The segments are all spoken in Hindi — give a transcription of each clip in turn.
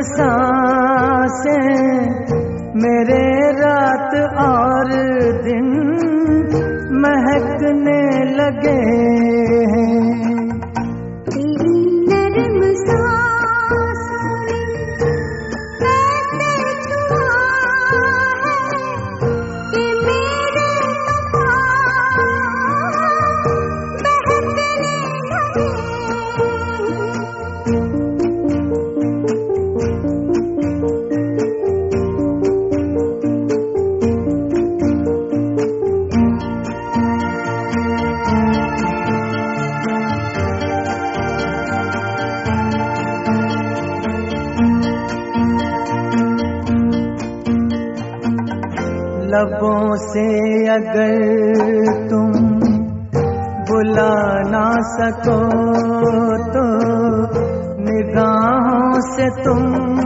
सांसें मेरे रात और दिन महकने लगे हैं। तेरी नर्म सांसों ने कैसे छुआ है कि मेरे बहकने लगे। लबों से अगर तुम बुला ना सको तो निगाहों से तुम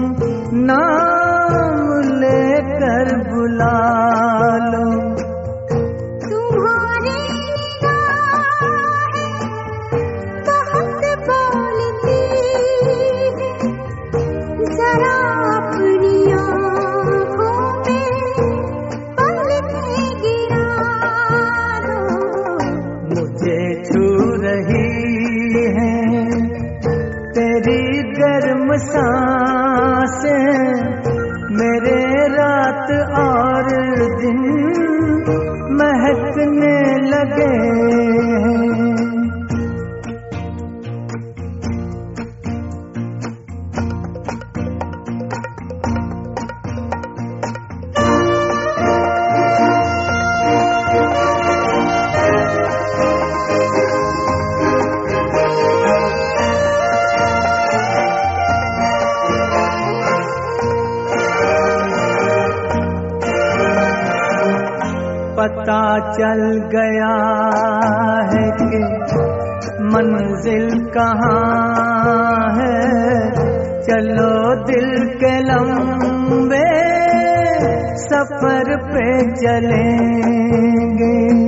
नाम लेकर बुला लो। तुम्हारी निगाहें बहुत बोलती हैं, जरा अपनी आँखों में पलकें गिरा दो। मुझे छू रही है तेरी गर्म सांसें मेरे रात और दिन महकने लगे हैं। पता चल गया है कि मंजिल कहाँ है, चलो दिल के लंबे सफर पे चलेंगे।